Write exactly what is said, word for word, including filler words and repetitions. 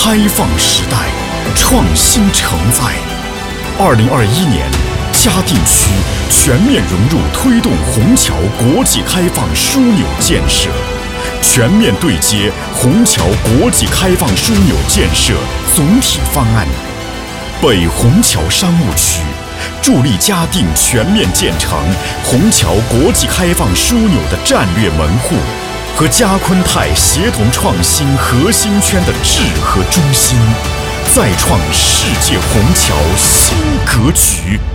开放时代，创新承载。二零二一年，嘉定区全面融入推动虹桥国际开放枢纽建设，全面对接虹桥国际开放枢纽建设总体方案。北虹桥商务区助力嘉定全面建成虹桥国际开放枢纽的战略门户和嘉昆泰协同创新核心圈的智和中心，再创世界虹桥新格局。